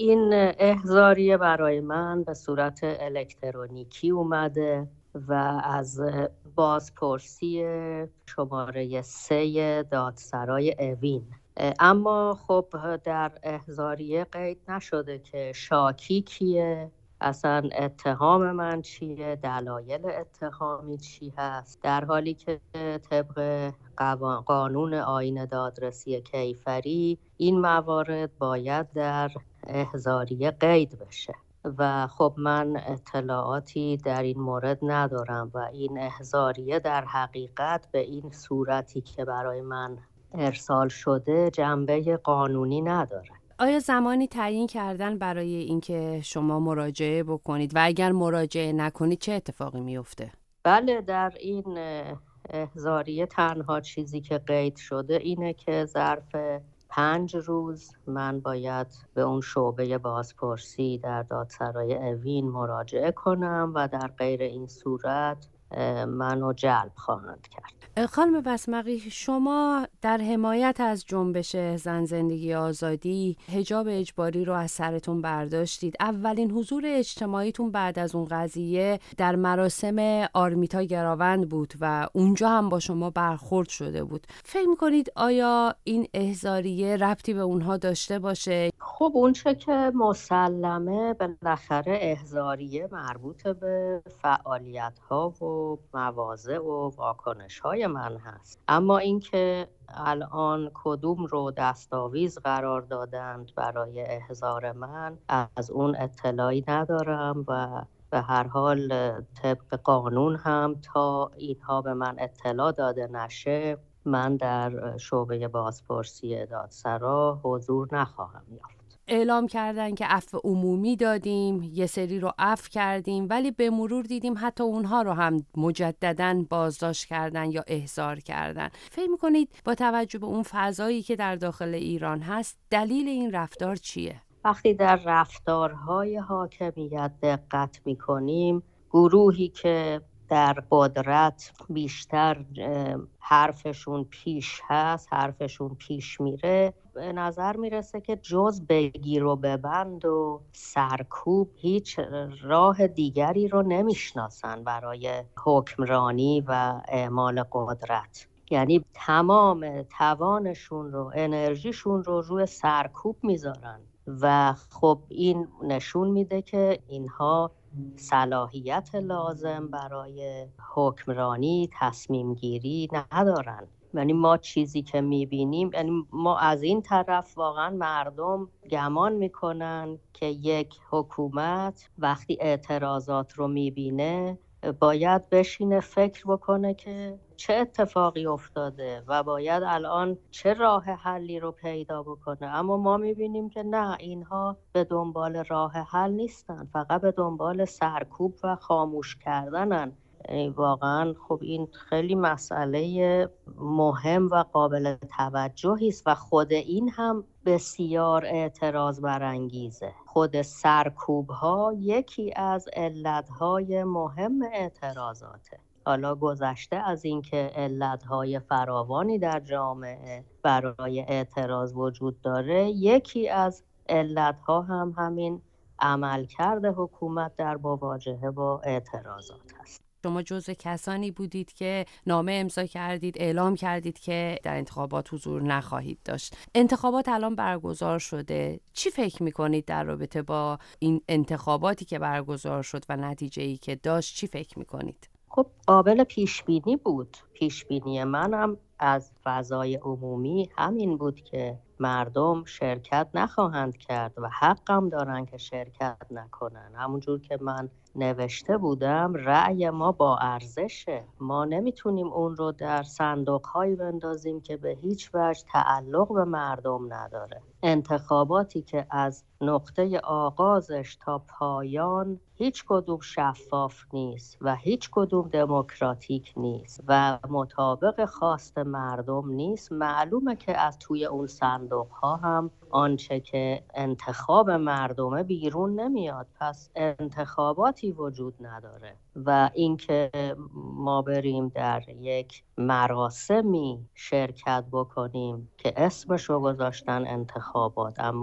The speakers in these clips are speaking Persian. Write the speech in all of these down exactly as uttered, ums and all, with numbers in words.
این احضاریه برای من به صورت الکترونیکی اومده و از بازپرسی شماره سه دادسرای اوین. اما خب در احضاریه قید نشده که شاکی کیه، اصلا اتهام من چیه، دلایل اتهامی چی هست، در حالی که طبق قانون آیین دادرسی کیفری این موارد باید در احضاریه قید بشه و خب من اطلاعاتی در این مورد ندارم و این احضاریه در حقیقت به این صورتی که برای من ارسال شده جنبه قانونی نداره. آیا زمانی تعیین کردن برای اینکه شما مراجعه بکنید و اگر مراجعه نکنید چه اتفاقی میفته؟ بله، در این احضاریه تنها چیزی که قید شده اینه که ظرف پنج روز من باید به اون شعبه بازپرسی در دادسرای اوین مراجعه کنم و در غیر این صورت منو جلب خواهند کرد. خانم بسمقی، شما در حمایت از جنبش زن زندگی آزادی حجاب اجباری رو از سرتون برداشتید. اولین حضور اجتماعیتون بعد از اون قضیه در مراسم آرمیتا گراوند بود و اونجا هم با شما برخورد شده بود. فکر می‌کنید آیا این احضاریه ربطی به اونها داشته باشه؟ خب اون چه که مسلمه بالاخره احضاریه مربوط به فعالیت‌ها و مواضع و واکنش‌های من هست، اما اینکه الان کدوم رو دستاویز قرار دادند برای احضار من از اون اطلاعی ندارم و به هر حال طبق قانون هم تا اینها به من اطلاع داده نشه من در شعبه بازپرسی دادسرا حضور نخواهم یافت. اعلام کردن که عفو عمومی دادیم، یه سری رو عفو کردیم، ولی به مرور دیدیم حتی اونها رو هم مجدداً بازداشت کردن یا احضار کردن. فکر می‌کنید با توجه به اون فضایی که در داخل ایران هست دلیل این رفتار چیه؟ وقتی در رفتارهای حاکمیت دقت می‌کنیم، گروهی که در قدرت بیشتر حرفشون پیش هست، حرفشون پیش میره، به نظر میرسه که جز بگیر و ببند و سرکوب هیچ راه دیگری رو نمیشناسن برای حکمرانی و اعمال قدرت. یعنی تمام توانشون رو، انرژیشون رو روی سرکوب میذارن و خب این نشون میده که اینها صلاحیت لازم برای حکمرانی، تصمیم گیری ندارن. یعنی ما چیزی که میبینیم، یعنی ما از این طرف واقعا مردم گمان میکنن که یک حکومت وقتی اعتراضات رو میبینه باید بشینه فکر بکنه که چه اتفاقی افتاده و باید الان چه راه حلی رو پیدا بکنه، اما ما میبینیم که نه، اینها به دنبال راه حل نیستن، فقط به دنبال سرکوب و خاموش کردنن. واقعا خب این خیلی مسئله مهم و قابل توجهی است و خود این هم بسیار اعتراض برانگیزه. خود سرکوب ها یکی از علتهای مهم اعتراضاته. حالا گذشته از اینکه علتهای فراوانی در جامعه برای اعتراض وجود داره، یکی از علتها هم همین عملکرد حکومت در مواجهه با اعتراضات هست. شما جزو کسانی بودید که نامه امضا کردید، اعلام کردید که در انتخابات حضور نخواهید داشت. انتخابات الان برگزار شده. چی فکر میکنید در رابطه با این انتخاباتی که برگزار شد و نتیجه‌ای که داشت؟ چی فکر میکنید؟ خب قابل پیش بینی بود. پیش بینی منم از فضای عمومی همین بود که مردم شرکت نخواهند کرد و حقم دارن که شرکت نکنن. همونجور که من نوشته بودم، رأی ما با ارزشه. ما نمیتونیم اون رو در صندوق‌هایی بندازیم که به هیچ وجه تعلق به مردم نداره. انتخاباتی که از نقطه آغازش تا پایان هیچ کدوم شفاف نیست و هیچ کدوم دموکراتیک نیست و مطابق خواست مردم نیست، معلومه که از توی اون صندوق ها هم آنچه که انتخاب مردمه بیرون نمیاد. پس انتخاباتی وجود نداره و اینکه ما بریم در یک مراسمی شرکت بکنیم که اسمشو گذاشتن انتخابات، اما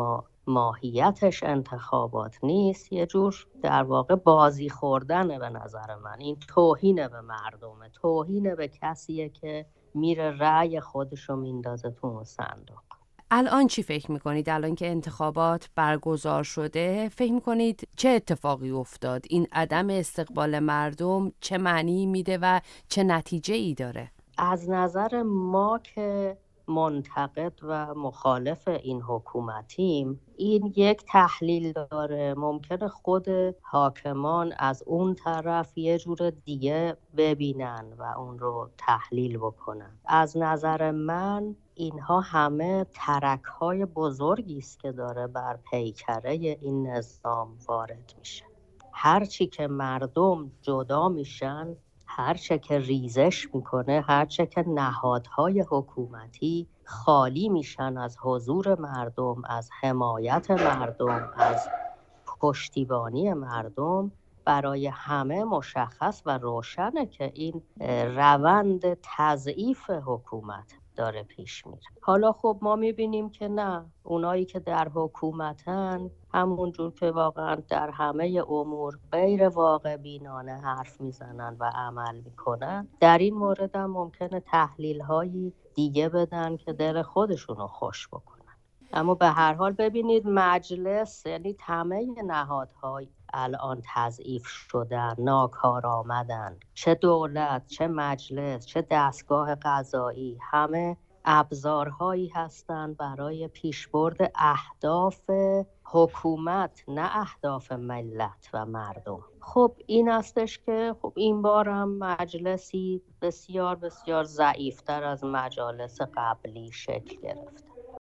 ماهیتش انتخابات نیست، یه جور در واقع بازی خوردنه به نظر من. این توهینه به مردمه، توهینه به کسیه که میره رأی خودشو میندازه تو اون صندوق. الان چی فکر میکنید؟ الان که انتخابات برگزار شده، فکر میکنید چه اتفاقی افتاد؟ این عدم استقبال مردم چه معنی میده و چه نتیجه ای داره؟ از نظر ما که منتقد و مخالف این حکومتیم، این یک تحلیل داره. ممکنه خود حاکمان از اون طرف یه جور دیگه ببینن و اون رو تحلیل بکنن. از نظر من اینها همه ترک‌های بزرگی است که داره بر پیکره این نظام وارد میشه. هرچی که مردم جدا میشن، هرچه که ریزش میکنه، هرچه که نهادهای حکومتی خالی میشن از حضور مردم، از حمایت مردم، از پشتیبانی مردم، برای همه مشخص و روشنه که این روند تضعیف حکومت داره پیش میره. حالا خب ما میبینیم که نه، اونایی که در حکومتن همون جور که واقعا در همه امور غیر واقع بینانه حرف میزنن و عمل میکنن، در این مورد هم ممکنه تحلیل هایی دیگه بدن که دل خودشونو خوش بکنن. اما به هر حال ببینید مجلس، یعنی همه نهادهای الان تضعیف شدن، ناکار آمدن، چه دولت، چه مجلس، چه دستگاه قضایی، همه ابزارهایی هستند برای پیشبرد اهداف حکومت، نه اهداف ملت و مردم. خب این استش که خب این بار هم مجلسی بسیار بسیار ضعیفتر از مجالس قبلی شکل گرفت.